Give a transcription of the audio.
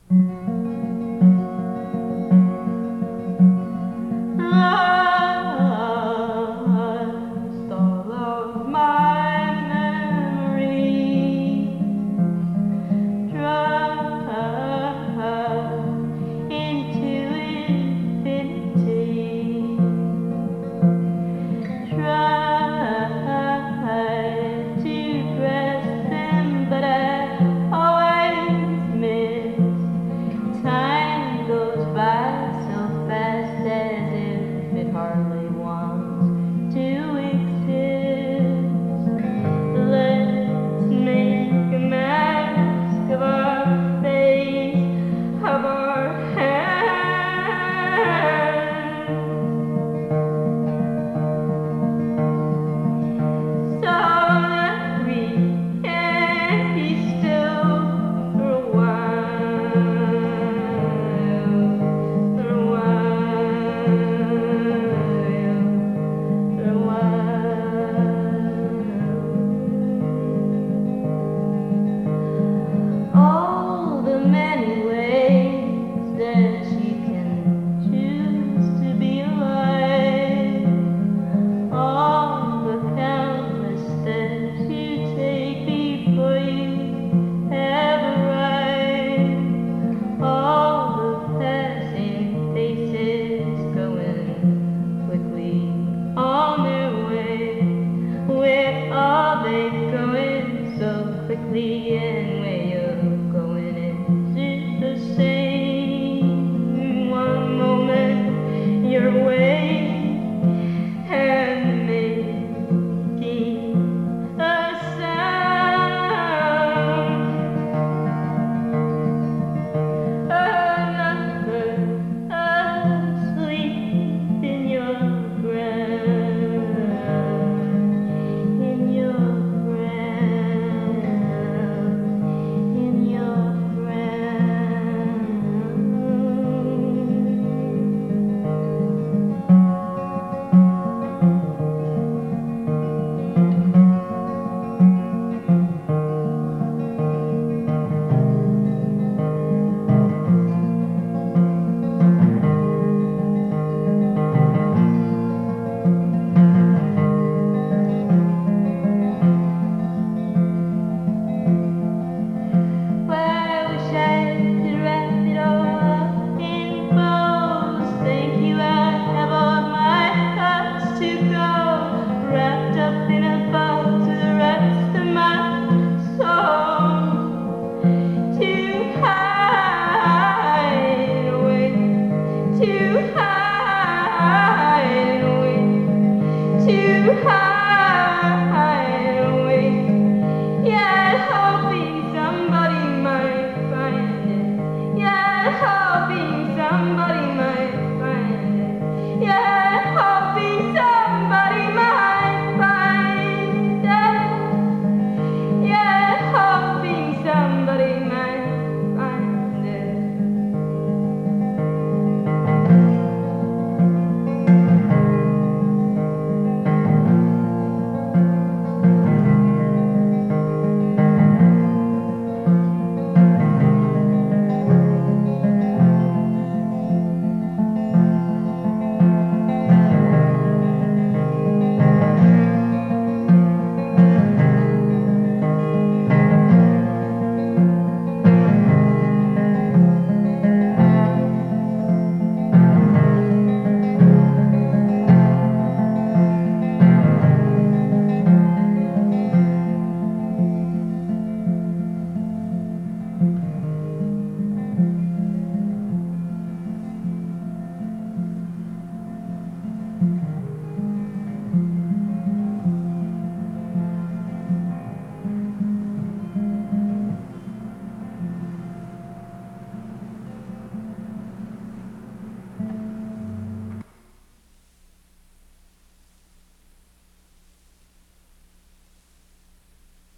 Lost all of my memories, dropped into infinity. Tried to press them, but I always miss. Time goes by so fast as if it hardly wants to exist. Let's make a mask of our face, of our hands, so that we can be still for a while, for a while. All the many ways that you can choose to be alive, all the countless steps you take before you ever arrive, all the passing faces going quickly on their way. Where are they going so quickly and